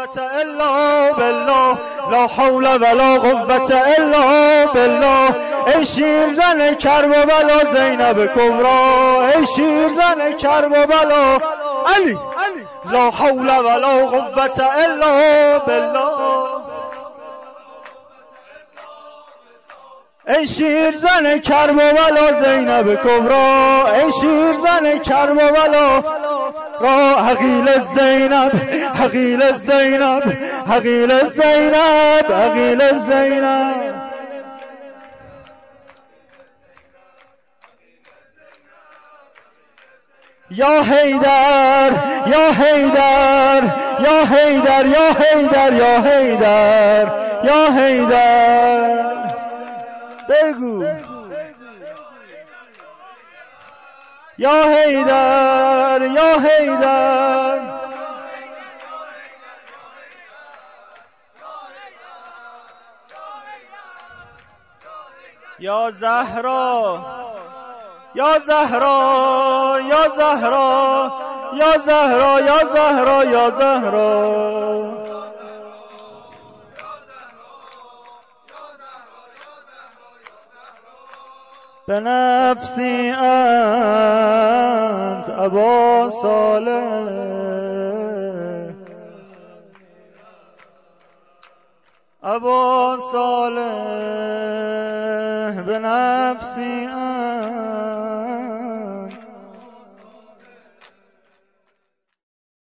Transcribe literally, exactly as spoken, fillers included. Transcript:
قوة الا بالله، لا حول ولا قوة الا بالله. ای شیرزن کرب و بلا زینب کبرا، ای شیرزن کرب و بلا علی، لا حول ولا قوة الا بالله. ای شیرزن کرب و بلا زینب کبرا، ای شیرزن کرب و بلا را حقیل زینب، حقیل زینب، حقیل زینب، حقیل زینب. یا حیدر یا حیدر یا حیدر یا حیدر یا حیدر یا حیدر بگو یا حیدر یا حیدر. یا زهرا یا زهرا یا زهرا یا زهرا یا زهرا یا زهرا. به نفسی انت ابا صالح، ابا صالح به نفسی انت